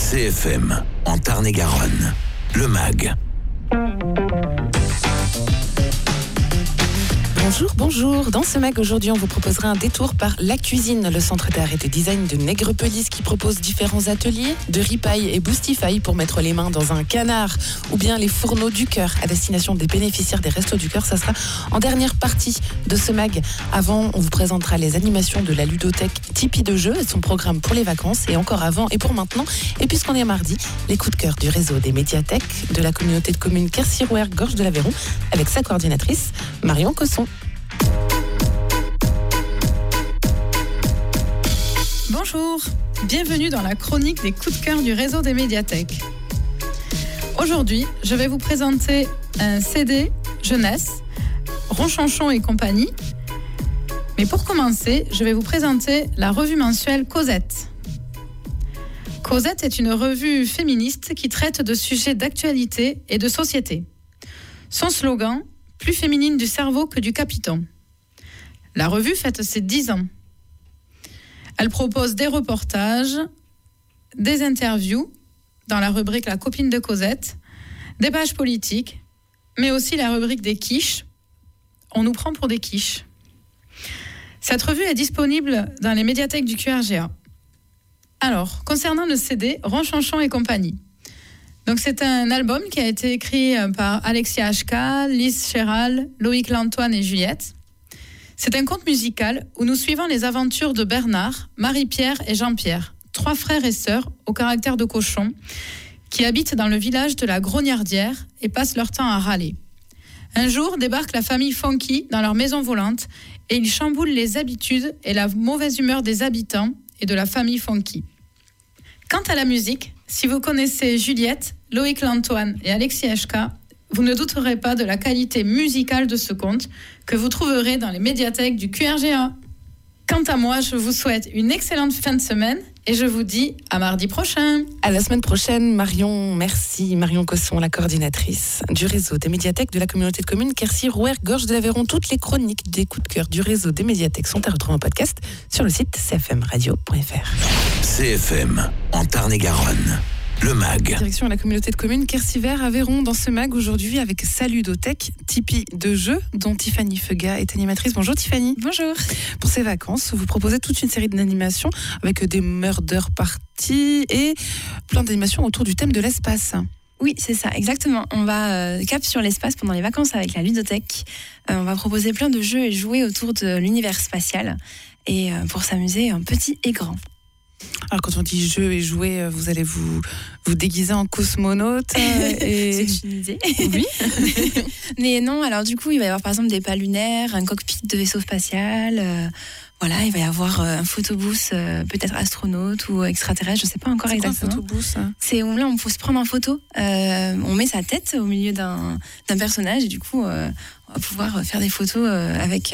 CFM, en Tarn-et-Garonne, le MAG. Bonjour. Dans ce MAG, aujourd'hui, on vous proposera un détour par La Cuisine, le centre d'art et de design de Nègrepelisse qui propose différents ateliers de ripaille et boostify pour mettre les mains dans un canard, ou bien les fourneaux du cœur à destination des bénéficiaires des Restos du Cœur. Ça sera en dernière partie de ce MAG. Avant, on vous présentera les animations de la ludothèque Tipeee de jeu et son programme pour les vacances, et encore avant et pour maintenant. Et puisqu'on est mardi, les coups de cœur du réseau des médiathèques de la communauté de communes Quercy-Rouergue Gorge de l'Aveyron avec sa coordinatrice Marion Cosson. Bonjour, bienvenue dans la chronique des coups de cœur du réseau des médiathèques. Aujourd'hui, je vais vous présenter un CD jeunesse, Ronchanchon et compagnie. Mais pour commencer, je vais vous présenter la revue mensuelle Cosette. Cosette est une revue féministe qui traite de sujets d'actualité et de société. Son slogan, plus féminine du cerveau que du capiton. La revue fête ses 10 ans. Elle propose des reportages, des interviews dans la rubrique La copine de Cosette, des pages politiques, mais aussi la rubrique des quiches. On nous prend pour des quiches. Cette revue est disponible dans les médiathèques du QRGA. Alors, concernant le CD, Ronchanchon et compagnie. Donc, c'est un album qui a été écrit par Alexia HK, Lise Chéral, Loïc Lantoine et Juliette. C'est un conte musical où nous suivons les aventures de Bernard, Marie-Pierre et Jean-Pierre, 3 frères et sœurs au caractère de cochon, qui habitent dans le village de la Grognardière et passent leur temps à râler. Un jour débarque la famille Funky dans leur maison volante et ils chamboulent les habitudes et la mauvaise humeur des habitants et de la famille Funky. Quant à la musique, si vous connaissez Juliette, Loïc Lantoine et Alexis HK, vous ne douterez pas de la qualité musicale de ce conte que vous trouverez dans les médiathèques du QRGA. Quant à moi, je vous souhaite une excellente fin de semaine et je vous dis à mardi prochain. À la semaine prochaine, Marion. Merci, Marion Cosson, la coordinatrice du réseau des médiathèques de la communauté de communes Quercy-Rouergue Gorge de l'Aveyron. Toutes les chroniques des coups de cœur du réseau des médiathèques sont à retrouver en podcast sur le site cfmradio.fr. CFM, en Tarn-et-Garonne, le MAG. Direction la communauté de communes Quercy-Vert Aveyron dans ce MAG aujourd'hui avec sa ludothèque Tipeee de jeu dont Tiffany Feuga est animatrice. Bonjour Tiffany. Bonjour. Pour ces vacances, vous proposez toute une série d'animations avec des murder parties et plein d'animations autour du thème de l'espace. Oui, c'est ça, exactement. On va cap sur l'espace pendant les vacances avec la ludothèque. On va proposer plein de jeux et jouer autour de l'univers spatial et pour s'amuser petit et grand. Alors quand on dit jeu et jouer, vous allez vous déguiser en cosmonaute et... C'est une idée. Oui. Mais non, alors du coup, il va y avoir par exemple des pas lunaires, un cockpit de vaisseau spatial. Voilà, il va y avoir un photobooth, peut-être astronaute ou extraterrestre, je ne sais pas encore c'est exactement. C'est quoi un photobooth, ça ? C'est où là, on peut se prendre en photo. On met sa tête au milieu d'un personnage et du coup, on va pouvoir faire des photos avec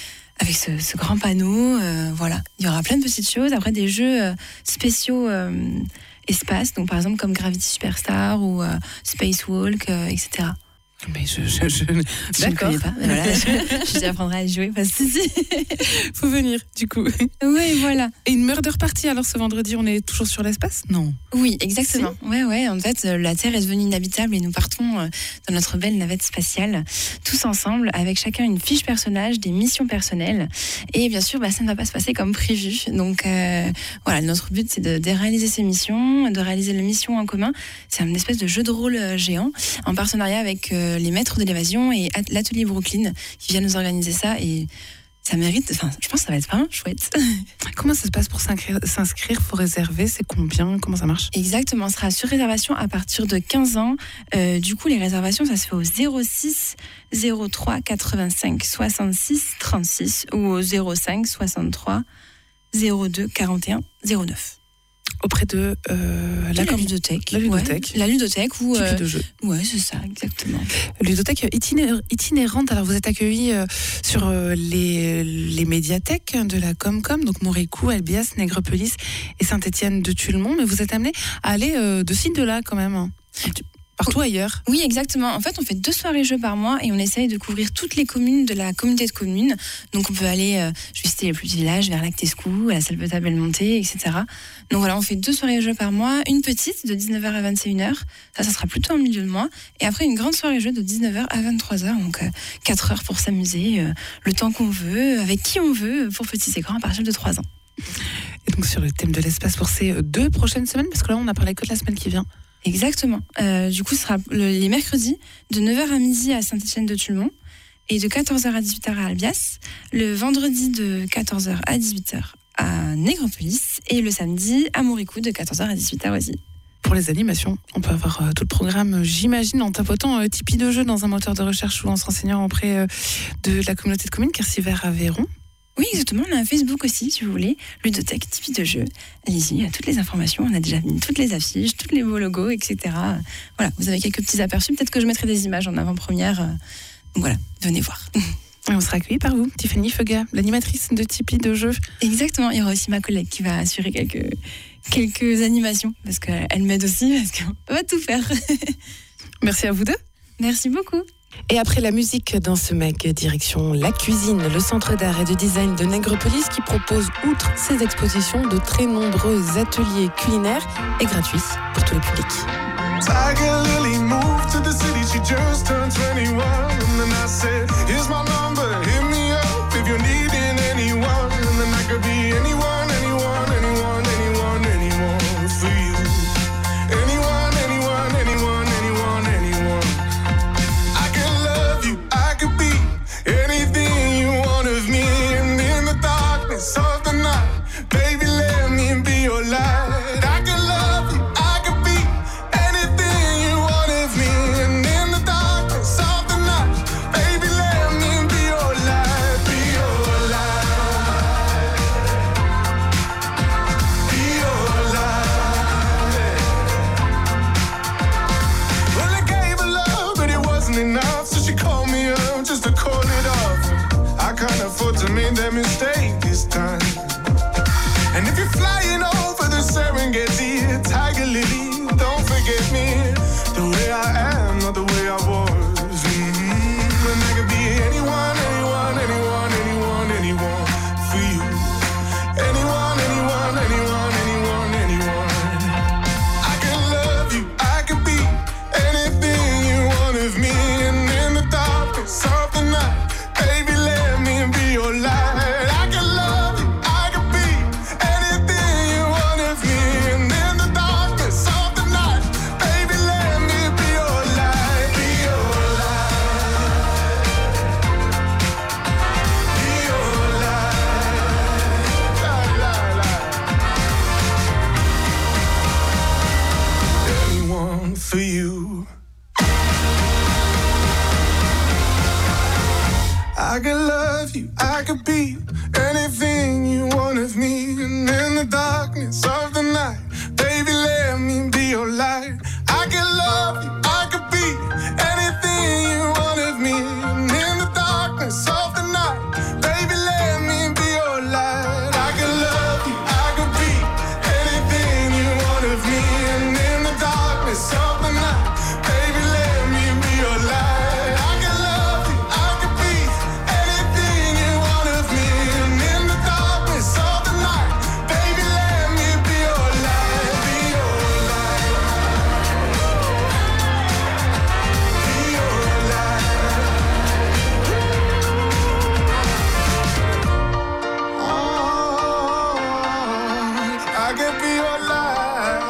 ce grand panneau. Voilà, il y aura plein de petites choses. Après, des jeux spéciaux espace, donc par exemple comme Gravity Superstar ou Spacewalk, etc. Mais je ne connais pas. Mais voilà, je apprendrai à y jouer parce que faut venir du coup. Oui, voilà. Et une murder party alors ce vendredi, on est toujours sur l'espace ? Non. Oui, exactement. Si. Ouais. En fait, la Terre est devenue inhabitable et nous partons dans notre belle navette spatiale, tous ensemble, avec chacun une fiche personnage, des missions personnelles. Et bien sûr, ça ne va pas se passer comme prévu. Donc voilà, notre but c'est de réaliser ces missions, de réaliser les missions en commun. C'est une espèce de jeu de rôle géant en partenariat avec les maîtres de l'évasion et l'atelier Brooklyn qui vient nous organiser ça et ça mérite, je pense que ça va être vraiment chouette. Comment ça se passe pour s'inscrire ? Faut réserver, c'est combien ? Comment ça marche ? Exactement, on sera sur réservation à partir de 15 ans. Du coup, les réservations, ça se fait au 06 03 85 66 36 ou au 05 63 02 41 09. Auprès de la ludothèque. La ludothèque. Ouais, la ludothèque ou de jeu. Ouais, c'est ça, exactement. Ludothèque itinérante. Alors vous êtes accueillis sur les médiathèques de la Comcom, donc Montrécourt, Elbias, Nègrepelisse et Saint-Étienne de Tullemont, mais vous êtes amenés à aller de ci de là quand même. partout ailleurs. Oui, exactement. En fait, on fait 2 soirées jeux par mois et on essaye de couvrir toutes les communes de la communauté de communes. Donc, on peut aller, je vais citer les plus petits villages, vers Lactescou, à la Salpêta-Belmonté, etc. Donc voilà, on fait 2 soirées jeux par mois. Une petite de 19h à 21h. Ça sera plutôt en milieu de mois. Et après, une grande soirée jeux de 19h à 23h. Donc, 4 heures pour s'amuser, le temps qu'on veut, avec qui on veut, pour petits et grands à partir de 3 ans. Et donc, sur le thème de l'espace pour ces 2 prochaines semaines, parce que là, on a parlé que de la semaine qui vient. Exactement. Du coup, ce sera les mercredis de 9h à midi à Saint-Étienne-de-Tulmont et de 14h à 18h à Albias. Le vendredi de 14h à 18h à Négropolis et le samedi à Mouricou de 14h à 18h aussi. Pour les animations, on peut avoir tout le programme, j'imagine, en tapotant Tipeee de jeu dans un moteur de recherche ou en se renseignant auprès de la communauté de communes Quercy-Vert-Aveyron. Oui, exactement. On a un Facebook aussi, si vous voulez. Ludothèque, Tipeee de jeu. Allez-y, il y a toutes les informations. On a déjà mis toutes les affiches, tous les beaux logos, etc. Voilà, vous avez quelques petits aperçus. Peut-être que je mettrai des images en avant-première. Donc voilà, venez voir. Et on sera accueillis par vous, Tiffany Feuga, l'animatrice de Tipeee de jeu. Exactement. Il y aura aussi ma collègue qui va assurer quelques animations. Parce qu'elle m'aide aussi, parce qu'on va tout faire. Merci à vous deux. Merci beaucoup. Et après la musique dans ce mag, direction La Cuisine, le centre d'art et de design de Nègrepelisse qui propose, outre ses expositions, de très nombreux ateliers culinaires et gratuits pour tous les publics. Tiger Lily moved to the city, she just turned 21. And then I said, here's my number, hit me up if you're needing anyone. And then I could be anyone, anyone, anyone, anyone, anyone for you. Anyone, anyone, anyone, anyone, anyone. I can love you, I could be anything you want of me. And in the darkness of the night, baby, let me be your light. I can love you, I could be anything you want of me. And in the darkness of the night, baby, let me be your light, be your light, be your light. Well, I gave her love, but it wasn't enough, so she called me up just to call it off. I can't afford to make that mistake this time. And if you're flying over the Serengeti, Tiger Lily, don't forget me. The way I am, not the way I was. And I could be anyone, anyone, anyone, anyone, anyone for you. Anyone, anyone, anyone, anyone, anyone. I can love you, I could be anything you want of me. And in the darkness of the night, baby, let me be your light. I can love you, I could be anything you want of me. And in the darkness of the night, baby, let me be your light, be your light, be your light, anyone for you. I could love you, I could be anything you want of me. And in the darkness of the night, baby, let me be your light. I could love you, I could be anything you want of me. And in the darkness of the night, baby, let me be your light. I could love you, I could be anything you want of me. And in the darkness of the night, baby, let me be your light. I could love you, I could be anything you want of me. And in the darkness of the night, baby, let me be your light, be your light, be your light. Oh, I can be your light.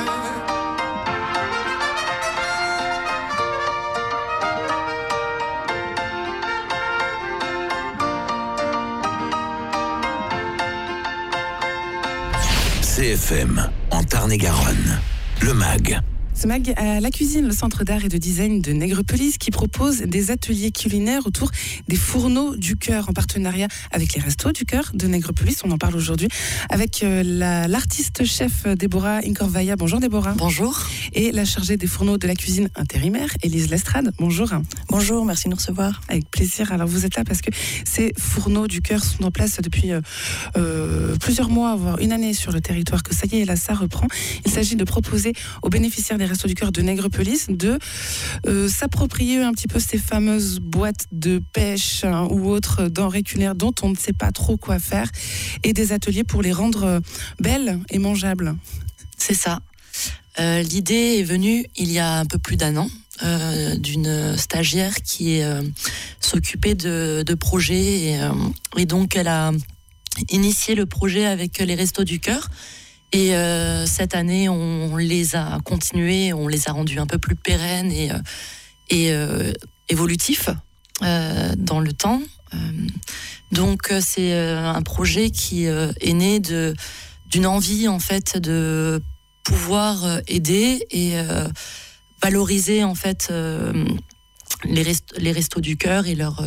CFM, en Tarn-et-Garonne. Le MAG. Ce mag à La Cuisine, le centre d'art et de design de Nègrepelisse qui propose des ateliers culinaires autour des fourneaux du cœur en partenariat avec les Restos du Cœur de Nègrepelisse. On en parle aujourd'hui avec l'artiste chef Déborah Incorvaya. Bonjour Déborah. Bonjour. Et la chargée des fourneaux de la cuisine intérimaire, Élise Lestrade. Bonjour. Bonjour, merci de nous recevoir. Avec plaisir. Alors vous êtes là parce que ces fourneaux du cœur sont en place depuis plusieurs mois, voire une année sur le territoire, que ça y est, là ça reprend. Il s'agit de proposer aux bénéficiaires des Restos du Cœur de Nègrepelisse de s'approprier un petit peu ces fameuses boîtes de pêche ou autres denrées culinaires dont on ne sait pas trop quoi faire, et des ateliers pour les rendre belles et mangeables. C'est ça. L'idée est venue il y a un peu plus d'1 an d'une stagiaire qui s'occupait de projets et donc elle a initié le projet avec les Restos du Cœur et cette année on les a continués, on les a rendus un peu plus pérennes et évolutifs dans le temps. Donc c'est un projet qui est né d'une envie en fait de pouvoir aider et valoriser en fait les Restos du Cœur et leur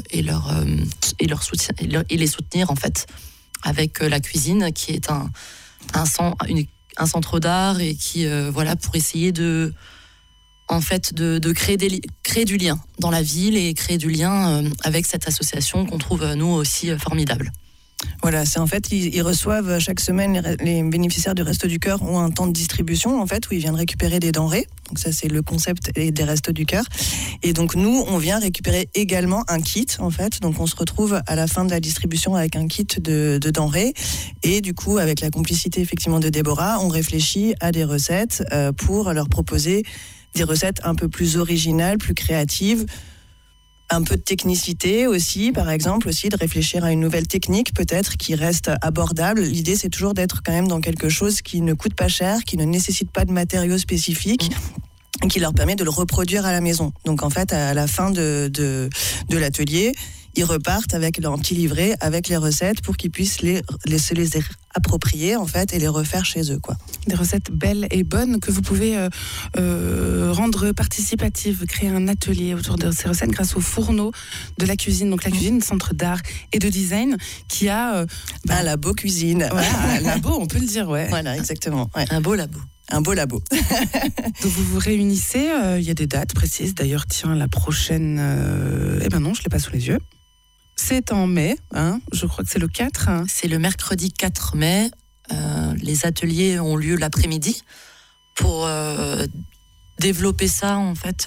soutien et les soutenir en fait avec la cuisine qui est un centre d'art et qui voilà pour essayer de en fait de créer du lien dans la ville et créer du lien avec cette association qu'on trouve nous aussi formidable. Voilà, c'est en fait, ils reçoivent chaque semaine, les bénéficiaires du Resto du Cœur ont un temps de distribution, en fait, où ils viennent récupérer des denrées. Donc ça, c'est le concept des Restos du Cœur. Et donc nous, on vient récupérer également un kit, en fait. Donc on se retrouve à la fin de la distribution avec un kit de denrées. Et du coup, avec la complicité, effectivement, de Déborah, on réfléchit à des recettes pour leur proposer des recettes un peu plus originales, plus créatives, un peu de technicité aussi, par exemple, aussi de réfléchir à une nouvelle technique peut-être qui reste abordable. L'idée, c'est toujours d'être quand même dans quelque chose qui ne coûte pas cher, qui ne nécessite pas de matériaux spécifiques, qui leur permet de le reproduire à la maison. Donc en fait, à la fin de l'atelier, ils repartent avec leur petit livret, avec les recettes pour qu'ils puissent se les approprier en fait et les refaire chez eux, quoi. Des recettes belles et bonnes que vous pouvez rendre participatives, créer un atelier autour de ces recettes grâce au fourneau de la cuisine. Donc la cuisine, centre d'art et de design qui a un labo cuisine. Voilà, un labo, on peut le dire, ouais. Voilà, exactement. Ouais. Un beau labo. Un beau labo. Donc vous vous réunissez, il y a des dates précises. D'ailleurs, tiens, la prochaine... non, je ne l'ai pas sous les yeux. C'est en mai, hein, je crois que c'est le 4. Hein. C'est le mercredi 4 mai. Les ateliers ont lieu l'après-midi pour développer ça en fait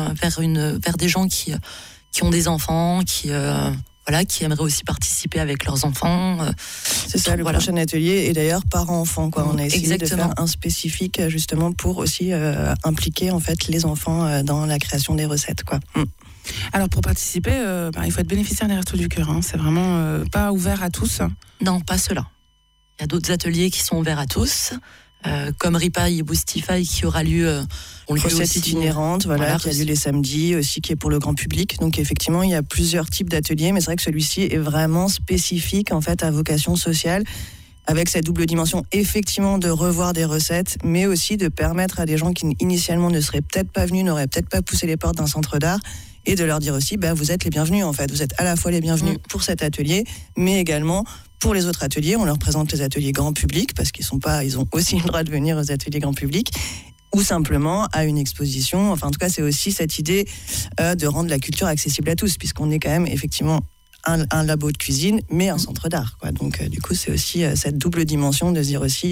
vers des gens qui ont des enfants, qui aimeraient aussi participer avec leurs enfants. C'est ça, le prochain atelier est d'ailleurs parents-enfants, quoi. On a essayé de faire un spécifique justement pour aussi impliquer en fait les enfants dans la création des recettes, quoi. Alors pour participer, il faut être bénéficiaire des Restos du Cœur. Hein. C'est vraiment pas ouvert à tous. Non, pas cela. Il y a d'autres ateliers qui sont ouverts à tous, comme Ripaille et Boostify qui aura lieu. Recette itinérante, voilà, qui a lieu les samedis aussi, qui est pour le grand public. Donc effectivement, il y a plusieurs types d'ateliers, mais c'est vrai que celui-ci est vraiment spécifique en fait à vocation sociale, avec cette double dimension effectivement de revoir des recettes, mais aussi de permettre à des gens qui initialement ne seraient peut-être pas venus, n'auraient peut-être pas poussé les portes d'un centre d'art, et de leur dire aussi, vous êtes les bienvenus en fait. Vous êtes à la fois les bienvenus pour cet atelier, mais également pour les autres ateliers. On leur présente les ateliers grand public, parce ils ont aussi le droit de venir aux ateliers grand public, ou simplement à une exposition. Enfin, en tout cas, c'est aussi cette idée de rendre la culture accessible à tous, puisqu'on est quand même effectivement un labo de cuisine, mais un centre d'art, quoi. Donc, du coup, c'est aussi cette double dimension de dire aussi,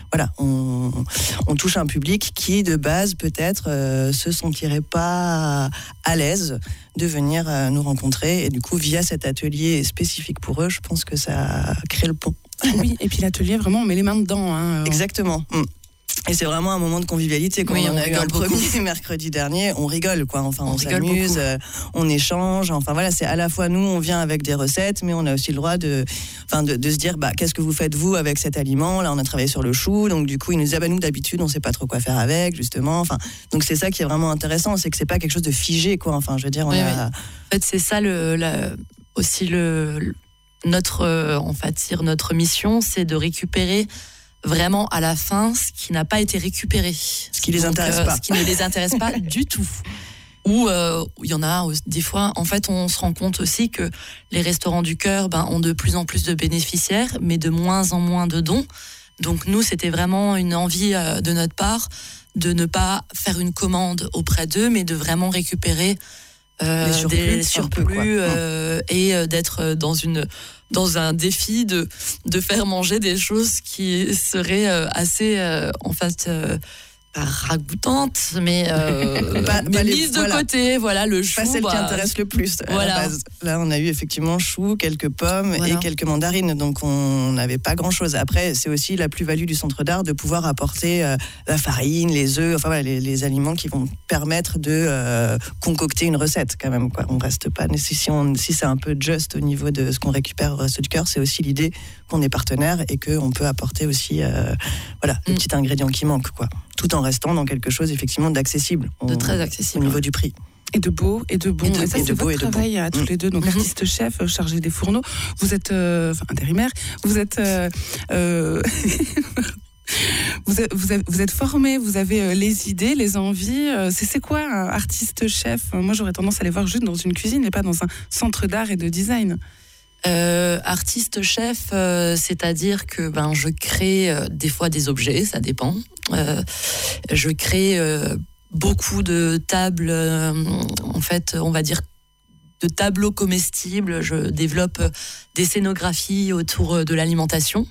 on touche un public qui, de base, peut-être, se sentirait pas à l'aise de venir nous rencontrer. Et du coup, via cet atelier spécifique pour eux, je pense que ça crée le pont. Oui, et puis l'atelier, vraiment, on met les mains dedans. Hein. Exactement. Et c'est vraiment un moment de convivialité. Quand on a eu un premier mercredi dernier, on rigole, quoi. Enfin, on s'amuse, on échange. Enfin, voilà, c'est à la fois nous, on vient avec des recettes, mais on a aussi le droit de se dire, qu'est-ce que vous faites, vous, avec cet aliment? Là, on a travaillé sur le chou. Donc, du coup, ils nous disaient, nous, d'habitude, on sait pas trop quoi faire avec, justement. Enfin, donc, c'est ça qui est vraiment intéressant. C'est que c'est pas quelque chose de figé, quoi. Enfin, je veux dire, En fait, c'est ça notre mission, c'est de récupérer vraiment à la fin ce qui n'a pas été récupéré. Ce qui les intéresse pas. Ce qui ne les intéresse pas du tout. Ou il y en a des fois, en fait, on se rend compte aussi que les Restaurants du Cœur ont de plus en plus de bénéficiaires, mais de moins en moins de dons. Donc nous, c'était vraiment une envie de notre part de ne pas faire une commande auprès d'eux, mais de vraiment récupérer des surplus et d'être dans un défi de faire manger des choses qui seraient assez pas ragoûtante, mais les- mise de côté. Voilà, le chou. Pas celle qui intéresse le plus à la base. Là, on a eu effectivement chou, quelques pommes et quelques mandarines. Donc, on n'avait pas grand-chose. Après, c'est aussi la plus-value du centre d'art de pouvoir apporter la farine, les œufs, enfin voilà, les aliments qui vont permettre de concocter une recette quand même, quoi. On reste pas si c'est un peu juste au niveau de ce qu'on récupère au Resto du Cœur, c'est aussi l'idée qu'on est partenaire et qu'on peut apporter aussi les petits ingrédients qui manquent, quoi. Tout en restant dans quelque chose effectivement d'accessible. De très accessible. Au niveau du prix. Et de beau, et de bon. Et ça, c'est votre travail à tous les deux. Donc, artiste-chef, chargé des fourneaux. Vous êtes intérimaire. Vous êtes... Vous êtes formé, vous avez les idées, les envies. C'est quoi un artiste-chef ? Moi, j'aurais tendance à les voir juste dans une cuisine et pas dans un centre d'art et de design. Artiste-chef, c'est-à-dire que je crée des fois des objets, ça dépend. Je crée beaucoup de tables, en fait, on va dire de tableaux comestibles. Je développe des scénographies autour de l'alimentation.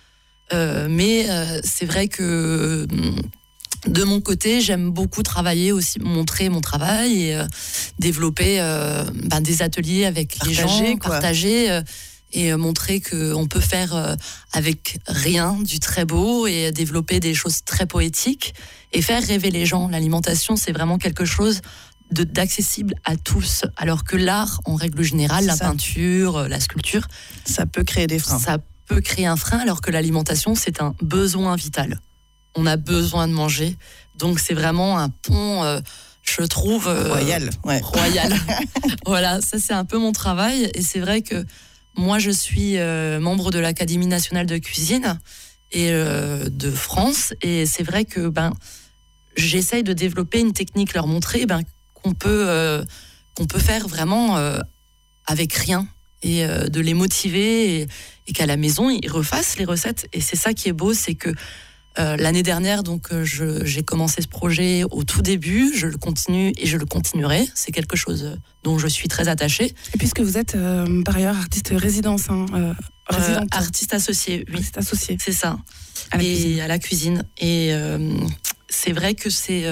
Mais c'est vrai que de mon côté, j'aime beaucoup travailler aussi, montrer mon travail et développer des ateliers avec les gens, partager et montrer qu'on peut faire avec rien du très beau et développer des choses très poétiques et faire rêver les gens. L'alimentation, c'est vraiment quelque chose d'accessible à tous, alors que l'art, en règle générale, la peinture, la sculpture, ça peut créer des freins. Ça peut créer un frein, alors que l'alimentation, c'est un besoin vital. On a besoin de manger, donc c'est vraiment un pont, je trouve... royal. Royal. Voilà, ça c'est un peu mon travail, et c'est vrai que moi je suis membre de l'Académie nationale de cuisine et de France, et c'est vrai que j'essaye de développer une technique, leur montrer qu'on peut faire vraiment avec rien, et de les motiver, et qu'à la maison ils refassent les recettes. Et c'est ça qui est beau, c'est que l'année dernière, donc j'ai commencé ce projet au tout début, je le continue et je le continuerai. C'est quelque chose dont je suis très attachée. Et puisque vous êtes par ailleurs artiste résidence, artiste associé, oui. Artiste associé. C'est ça. À la cuisine. Et c'est vrai que c'est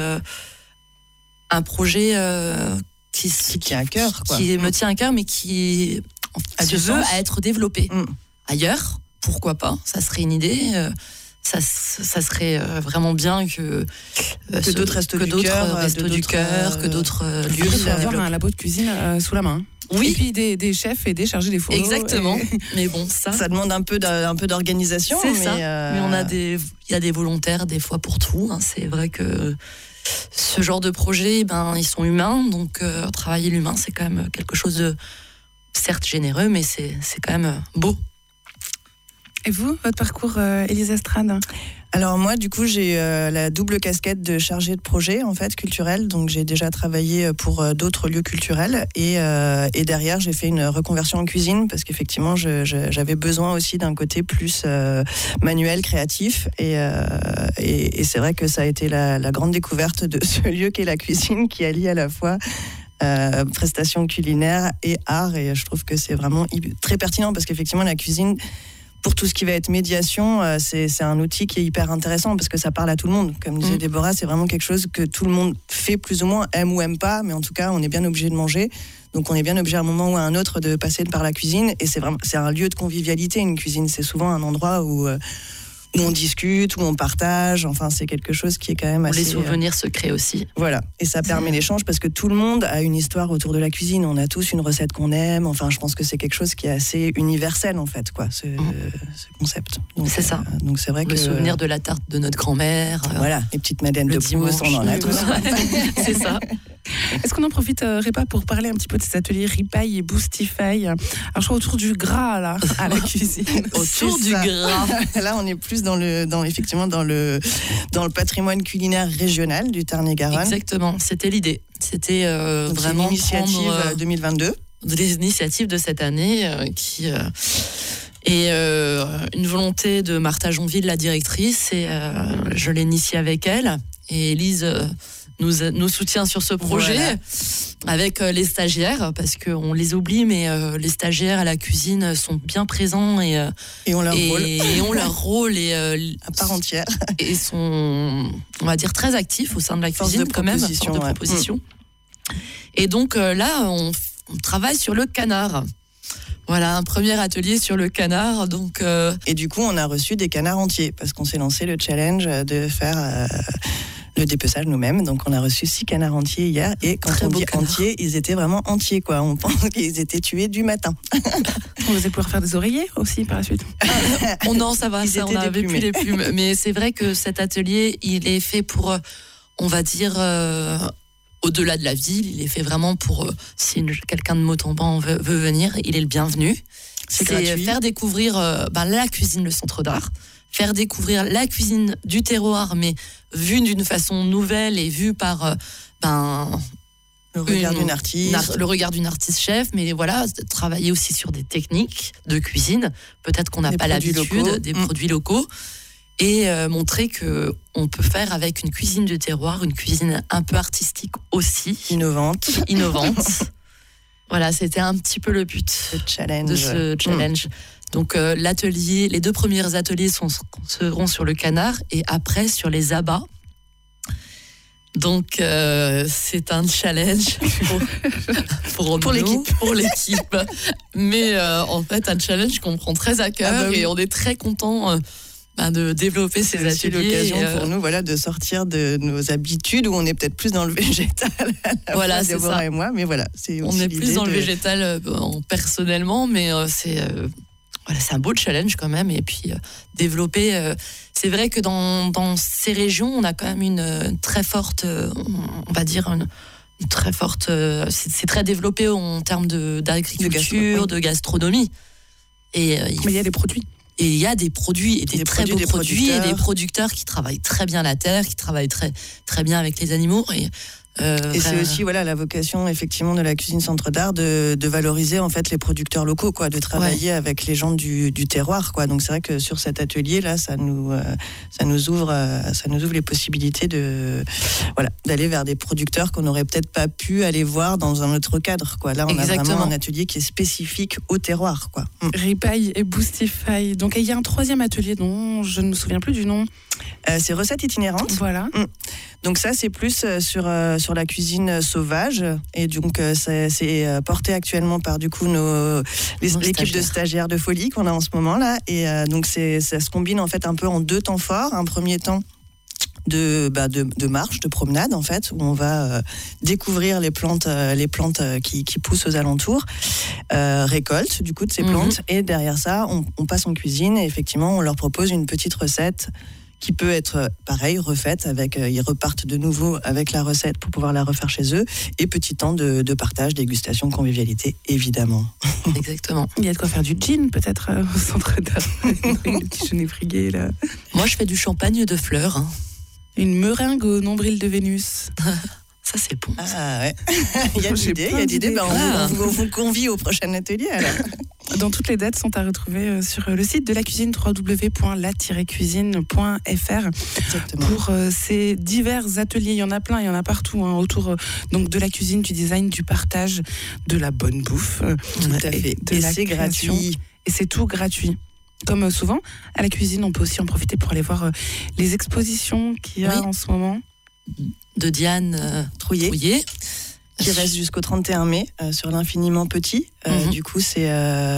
un projet qui tient à cœur, qui me tient à cœur, mais qui se veut à être développé ailleurs. Pourquoi pas ? Ça serait une idée. Ça serait vraiment bien que d'autres restos du cœur, que d'autres lieux. Il faut avoir un labo de cuisine sous la main. Oui. Et puis des chefs et des chargés des fourneaux. Exactement. Mais bon, ça demande un peu d'organisation. C'est ça. Mais il y a des volontaires des fois pour tout. C'est vrai que ce genre de projet, ils sont humains, donc travailler l'humain, c'est quand même quelque chose de certes généreux, mais c'est quand même beau. Et vous, votre parcours, Élise Estrade ? Alors moi, du coup, j'ai la double casquette de chargée de projet, en fait, culturel. Donc j'ai déjà travaillé pour d'autres lieux culturels et derrière, j'ai fait une reconversion en cuisine parce qu'effectivement, j'avais besoin aussi d'un côté plus manuel, créatif. Et c'est vrai que ça a été la grande découverte de ce lieu qu'est la cuisine, qui allie à la fois prestations culinaires et art. Et je trouve que c'est vraiment très pertinent parce qu'effectivement, la cuisine... Pour tout ce qui va être médiation, c'est un outil qui est hyper intéressant parce que ça parle à tout le monde. Comme disait Déborah, c'est vraiment quelque chose que tout le monde fait plus ou moins, aime ou aime pas, mais en tout cas, on est bien obligé de manger. Donc on est bien obligé à un moment ou à un autre de passer par la cuisine. Et c'est un lieu de convivialité, une cuisine. C'est souvent un endroit où on discute, où on partage. Enfin, c'est quelque chose qui est quand même assez... Les souvenirs se créent aussi. Voilà. Et ça permet l'échange parce que tout le monde a une histoire autour de la cuisine. On a tous une recette qu'on aime. Enfin, je pense que c'est quelque chose qui est assez universel, en fait, quoi, ce concept. Donc, c'est ça. Donc, c'est vrai le souvenir de la tarte de notre grand-mère. Voilà. Les petites madeleines de Proust, on en a tous. C'est ça. Est-ce qu'on n'en profiterait pas pour parler un petit peu de ces ateliers Ripaille et Boostify ? Alors, je crois autour du gras, là, à la cuisine. Autour du gras. Là, on est plus dans le patrimoine culinaire régional du Tarn-et-Garonne. Exactement, c'était l'idée. C'était vraiment une initiative 2022. Des initiatives de cette année qui est une volonté de Martha Jonville, la directrice, et je l'ai initiée avec elle. Et Élise nous soutient sur ce projet avec les stagiaires, parce qu'on les oublie, mais les stagiaires à la cuisine sont bien présents et ont leur rôle à part entière. Et sont va dire, très actif au sein de la cuisine, quand même, force de proposition. Et donc là, on travaille sur le canard. Voilà, un premier atelier sur le canard. Donc, Et du coup, on a reçu des canards entiers, parce qu'on s'est lancé le challenge de faire le dépeçage nous-mêmes. Donc, on a reçu 6 canards entiers hier. Et quand on dit entiers, ils étaient vraiment entiers, quoi. On pense qu'ils étaient tués du matin. On va pouvoir faire des oreillers aussi par la suite. Non, ça va, on n'avait plus les plumes. Mais c'est vrai que cet atelier, il est fait pour, on va dire... au-delà de la ville, il est fait vraiment pour si quelqu'un de Montauban veut venir, il est le bienvenu. C'est gratuit. Faire découvrir la cuisine, le centre d'art, faire découvrir la cuisine du terroir, mais vue d'une façon nouvelle et vue par le regard d'une artiste. Le regard d'une artiste chef, mais voilà, travailler aussi sur des techniques de cuisine. Peut-être qu'on n'a pas l'habitude, des produits locaux. Et montrer qu'on peut faire avec une cuisine de terroir, une cuisine un peu artistique aussi. Innovante. Voilà, c'était un petit peu le but de ce challenge. Donc l'atelier, les 2 premiers ateliers seront sur le canard et après sur les abats. Donc c'est un challenge pour l'équipe. Mais en fait, un challenge qu'on prend très à cœur et on est très content de développer ces ateliers. C'est l'occasion pour nous de sortir de nos habitudes où on est peut-être plus dans le végétal. Voilà, c'est Déborah ça. Et moi, mais voilà, c'est aussi on est plus dans le végétal personnellement, mais c'est un beau challenge quand même. Et puis développer. C'est vrai que dans ces régions, on a quand même une très forte, on va dire une très forte. C'est très développé en termes d'agriculture, de gastronomie. Et mais il y a des produits. Et il y a des produits, et des très beaux produits, et des producteurs qui travaillent très bien la terre, qui travaillent très, très bien avec les animaux. Et c'est aussi la vocation effectivement de la cuisine centre d'art de valoriser en fait les producteurs locaux, quoi, de travailler avec les gens du terroir, quoi. Donc c'est vrai que sur cet atelier là, ça nous ouvre les possibilités d'aller vers des producteurs qu'on n'aurait peut-être pas pu aller voir dans un autre cadre, quoi. Là, on a vraiment un atelier qui est spécifique au terroir, quoi. Ripaille et Boostify. Donc il y a un 3e atelier dont je ne me souviens plus du nom. C'est recettes itinérantes. Voilà. Donc ça, c'est plus sur la cuisine sauvage. Et donc, c'est porté actuellement par du coup l'équipe de stagiaires de folie qu'on a en ce moment là. Et donc, ça se combine en fait un peu en 2 temps forts. Un premier temps de marche, de promenade en fait, où on va découvrir les plantes qui poussent aux alentours, récolte du coup de ces plantes. Et derrière ça, on passe en cuisine et effectivement, on leur propose une petite recette qui peut être, pareil, refaite ils repartent de nouveau avec la recette pour pouvoir la refaire chez eux, et petit temps de partage, dégustation, convivialité, évidemment. Exactement. Il y a de quoi faire du gin, peut-être, au centre d'art. Le petit genévrier, là. Moi, je fais du champagne de fleurs. Une meringue au nombril de Vénus. Ça, c'est bon. Ah ouais. Il y a d'idées. On vous convie au prochain atelier, alors. Dans toutes les dates sont à retrouver sur le site de la cuisine, www.la-cuisine.fr. Exactement. Pour ces divers ateliers. Il y en a plein, il y en a partout autour donc de la cuisine, du design, du partage, de la bonne bouffe. Tout à fait. Et c'est gratuit. Et c'est tout gratuit. Comme souvent, à la cuisine, on peut aussi en profiter pour aller voir les expositions qu'il y a en ce moment. De Diane Trouillet. Qui reste jusqu'au 31 mai sur l'Infiniment Petit. Du coup, c'est...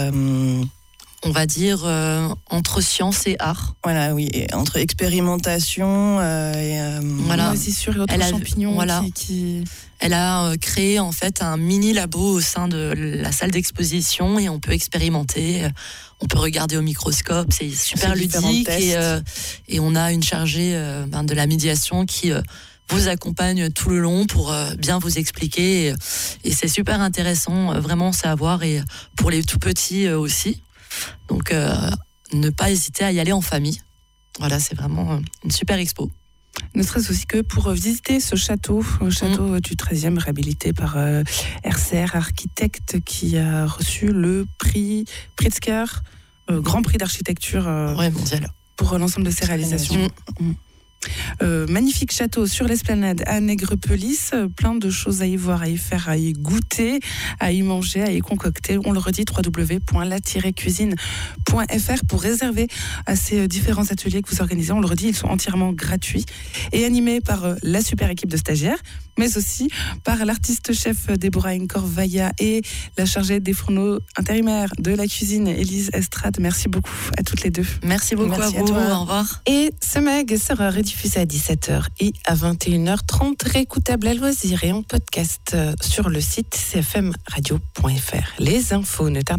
on va dire entre science et art. Voilà, oui. Et entre expérimentation et... voilà. C'est sûr, et autres champignons qui... Elle a créé en fait un mini labo au sein de la salle d'exposition et on peut expérimenter, on peut regarder au microscope, c'est super ludique et on a une chargée de la médiation qui vous accompagne tout le long pour bien vous expliquer et c'est super intéressant, vraiment c'est à voir et pour les tout petits aussi. Donc ne pas hésiter à y aller en famille. Voilà, c'est vraiment une super expo. Ne serait-ce aussi que pour visiter ce château, du 13e, réhabilité par RCR Architecte, qui a reçu le prix Pritzker, Grand Prix d'architecture mondial, pour l'ensemble de ses réalisations. Magnifique château sur l'esplanade à Nègrepelisse, plein de choses à y voir, à y faire, à y goûter, à y manger, à y concocter. On le redit, www.la-cuisine.fr pour réserver à ces différents ateliers que vous organisez. On le redit, ils sont entièrement gratuits et animés par la super équipe de stagiaires, mais aussi par l'artiste chef Déborah Corvaya et la chargée des fourneaux intérimaires de la cuisine, Élise Estrade. Merci beaucoup à toutes les deux. Merci beaucoup. Merci à vous. toi. Au revoir. Et ce mag sera rediffusé à 17h et à 21h30, réécoutable à loisir et en podcast sur le site cfmradio.fr. Les infos ne tardent